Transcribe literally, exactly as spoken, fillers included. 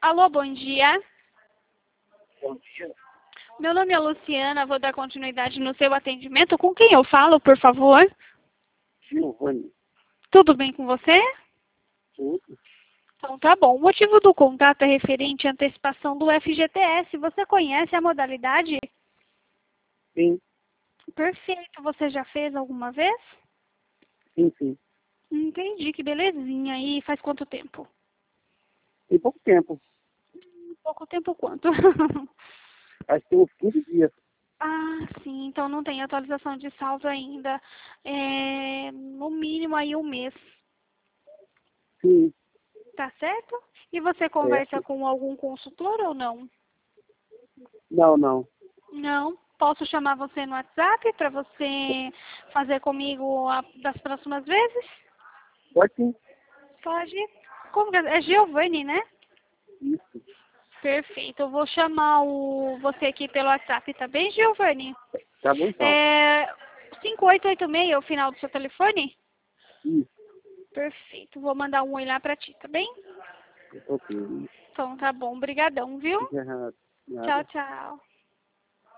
Alô, bom dia. Bom dia. Meu nome é Luciana, vou dar continuidade no seu atendimento. Com quem eu falo, por favor? Giovanni. Tudo bem com você? Tudo? Então tá bom. O motivo do contato é referente à antecipação do F G T S. Você conhece a modalidade? Sim, Perfeito. Você já fez alguma vez? sim, sim. Entendi, que belezinha. E faz quanto tempo? Tem pouco tempo. Pouco tempo quanto? Acho que tem uns quinze dias. Ah, sim. Então não tem atualização de saldo ainda. É, no mínimo aí um mês. Sim, Tá certo? E você conversa certo. com algum consultor ou não? Não, não. Não. Posso chamar você no WhatsApp para você fazer comigo a, das próximas vezes? Pode sim. Pode. Como que é? É Giovanni, né? Isso. Perfeito. Eu vou chamar o, você aqui pelo WhatsApp, tá bem, Giovanni? Tá bom então. É, cinco oito oito seis é o final do seu telefone? Isso. Perfeito. Vou mandar um oi lá pra ti, tá bem? Ok. Então tá bom. Obrigadão, viu? Fica errado. Tchau, Nada. tchau.